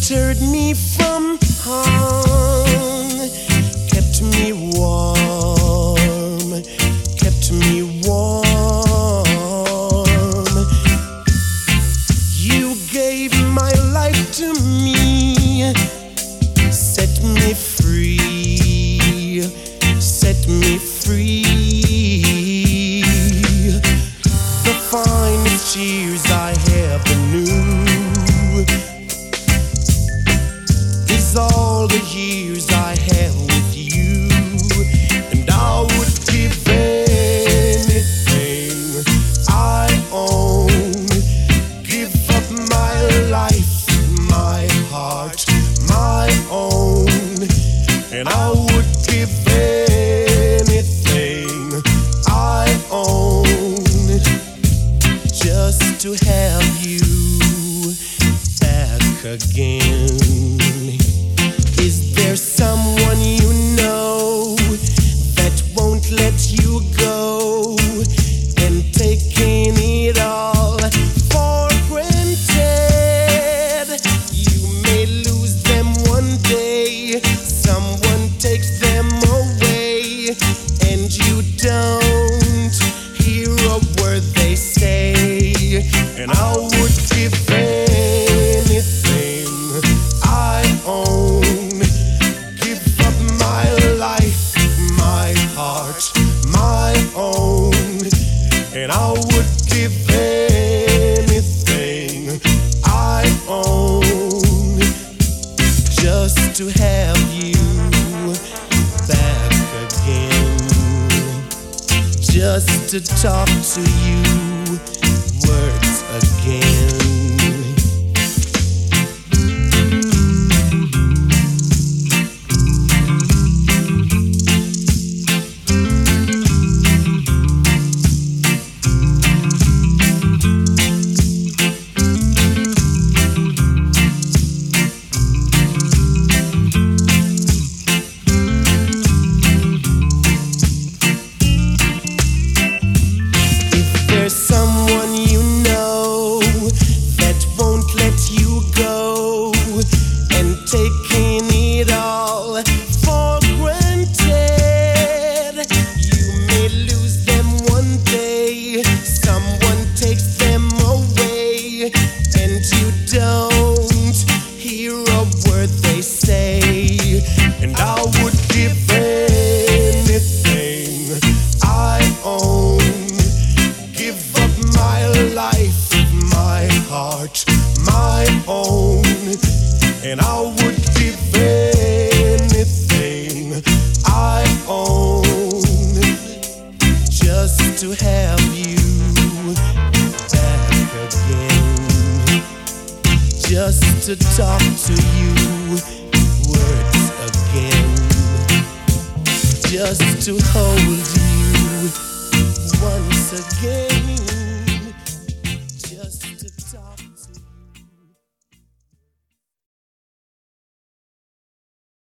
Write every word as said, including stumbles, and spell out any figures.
sheltered me from harm, kept me warm, kept me warm. You gave my life to me, set me free, set me free. The finest years I ever knew is all the years I had with you, and I would give anything I own, give up my life, my heart, my own, and I would give anything I own just to have you back again. Is there someone you know that won't let you go, and taking it all for granted? You may lose them one day, someone takes them away, and you don't hear a word they say. And I would give anything I own, give up my life, my heart, my own, and I would give anything I own just to have you back again, just to talk to you words again. There's someone you know that won't let you go, and taking it all for granted. You may lose them one day, someone takes them away, and you don't hear a word they say. And I would give anything I own, give up my life, my heart, my own, and I would give anything I own just to have you back again, just to talk to you words again, just to hold you once again.